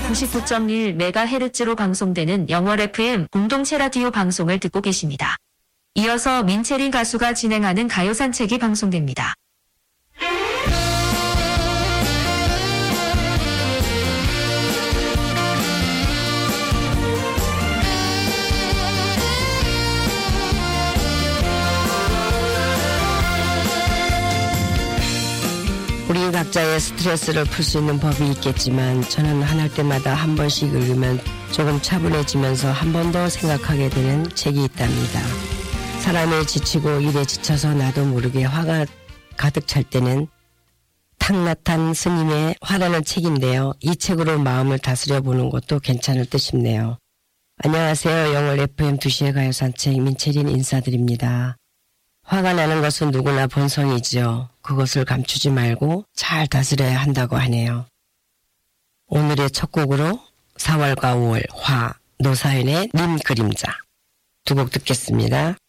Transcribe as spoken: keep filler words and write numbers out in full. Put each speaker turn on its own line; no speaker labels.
구십구 점 일 메가헤르츠로 방송되는 영월 에프엠 공동체 라디오 방송을 듣고 계십니다. 이어서 민채린 가수가 진행하는 가요산책이 방송됩니다.
우리 각자의 스트레스를 풀 수 있는 법이 있겠지만 저는 화날 때마다 한 번씩 읽으면 조금 차분해지면서 한 번 더 생각하게 되는 책이 있답니다. 사람이 지치고 일에 지쳐서 나도 모르게 화가 가득 찰 때는 탕나탄 스님의 화라는 책인데요. 이 책으로 마음을 다스려 보는 것도 괜찮을 듯 싶네요. 안녕하세요. 영월 에프엠 두 시의 가요산책 민채린 인사드립니다. 화가 나는 것은 누구나 본성이지요. 그것을 감추지 말고 잘 다스려야 한다고 하네요. 오늘의 첫 곡으로 사월과 오월 화 노사연의 님 그림자 두 곡 듣겠습니다.